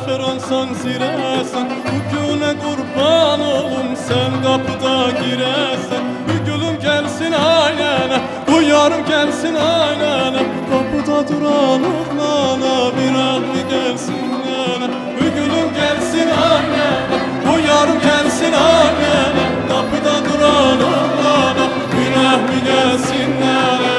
Taşeronsan ziresen, bu güne kurban olum sen kapıda giresen. Bir gülüm gelsin ailene, bu yarım gelsin ailene. Kapıda duran oğlana bir rahmi gelsin yana. Bir gülüm gelsin ailene, bu yarım gelsin ailene. Kapıda duran oğlana bir rahmi gelsin yana.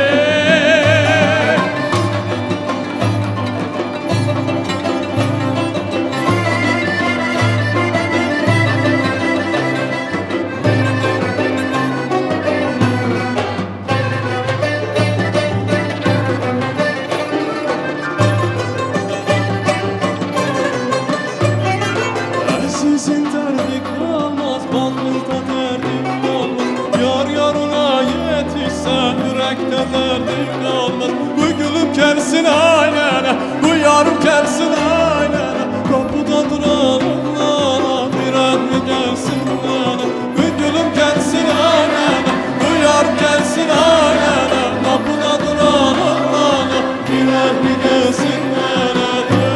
Sizin derdi kalmaz, bağlıkta derdi kalmaz. Yar yarına yetişse yürekte derdi kalmaz. Bu gülüm gelsin ailene, bu yarım gelsin ailene. Kapıda duran oğlana bir rahmi gelsin yana. Bu gülüm gelsin ailene, bu yarım gelsin ailene. Kapıda duran oğlana bir rahmi gelsin yana.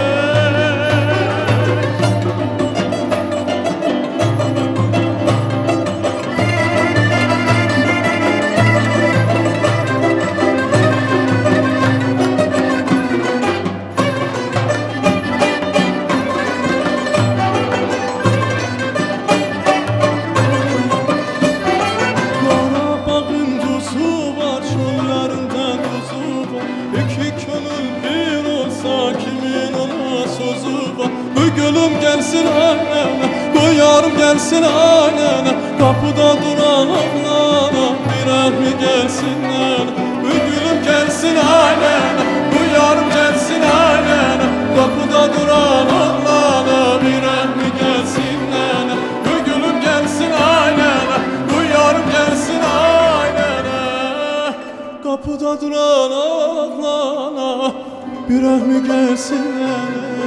Bu gülüm gelsin annene, bu yarım gelsin annene. Kapıda duran oğlana bir rahmi gelsin nene. Bu gülüm gelsin annene, bu yarım gelsin annene. Kapıda duran oğlana bir rahmi gelsin nene. Bu gülüm gelsin annene, bu yarım gelsin annene. Kapıda duran oğlana bir rahmi gelsin nene.